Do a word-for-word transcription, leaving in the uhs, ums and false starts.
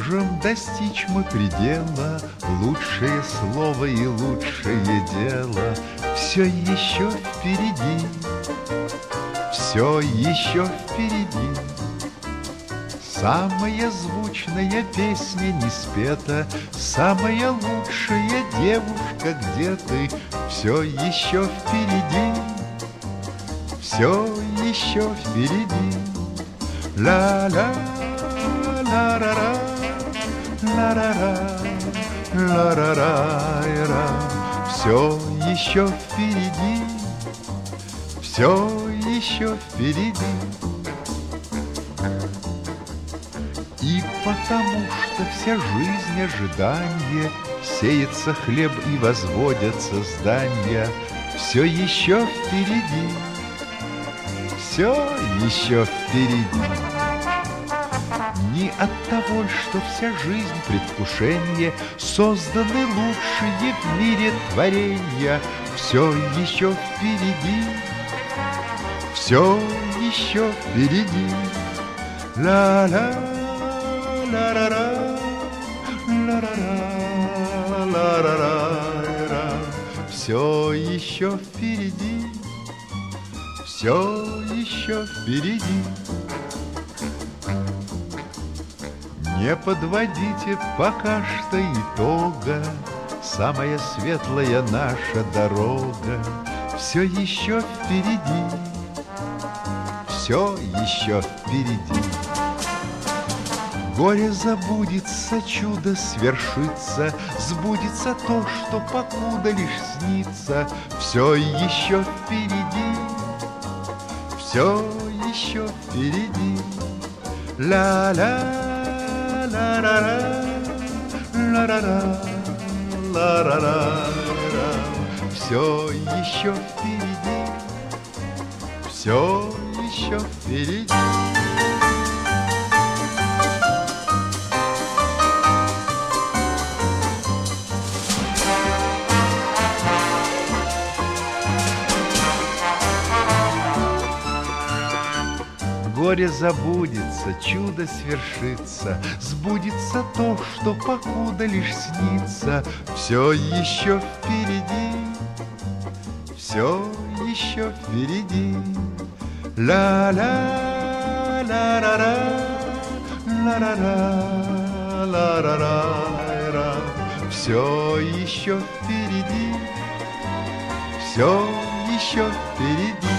можем достичь мы предела, лучшее слово и лучшее дело все еще впереди, все еще впереди. Самая звучная песня не спета, самая лучшая девушка, где ты, все еще впереди, все еще впереди. Ла-ла, ла-ра-ра, ла-ра-ра, ла-ра-ра-ра. Все еще впереди, все еще впереди. И потому что вся жизнь ожидания, сеется хлеб и возводятся здания, все еще впереди, все еще впереди. Не от того, что вся жизнь предвкушение, созданы лучшие в мире творения, все еще впереди, все еще впереди. Ла-ла, ла-ра-ра, ла-ра-ра, ла-ра-ра. Все еще впереди, все еще впереди. Не подводите пока что итога, самая светлая наша дорога все еще впереди, все еще впереди. Горе забудется, чудо свершится, сбудется то, что покуда лишь снится, все еще впереди, все еще впереди. Ла-ла, ла-ра-ра, ла-ра-ра, ла-ра-ра. Все еще впереди, все еще впереди. Горе забудется, чудо свершится, сбудется то, что покуда лишь снится, все еще впереди, все еще впереди. Ла-ла, ла-ра-ра, ла-ра-ра, ла-ра-ра. Все еще впереди, все еще впереди.